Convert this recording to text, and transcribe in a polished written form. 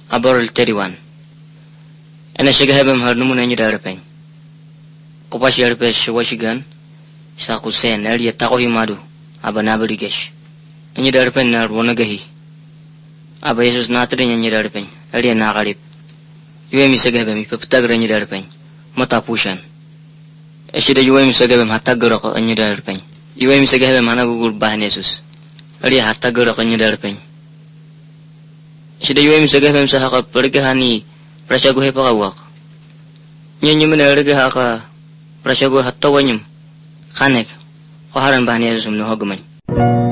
aborol teriwan ena shiga hebem har numun enyi darpen ko pashi arpe shwashigan sa kusen ali tako himadu abana baligesh enyi darpen na wona gahi aba yesus natrin enyi darpen ali na galip yuwe mi shiga hebem ipaptag enyi darpen mata pushan eshida yuwe mi shiga hebem hatta garo ko enyi darpen yuwe mi shiga hebem hana gugul bahne yesus ali hatta garo ko enyi darpen eshida yuwe mi shiga hebem sa haka pergahani prasyago he pagawak nyenye menarga haka prasyago hatta wanyum khanek ko haran bahne yesus no hogman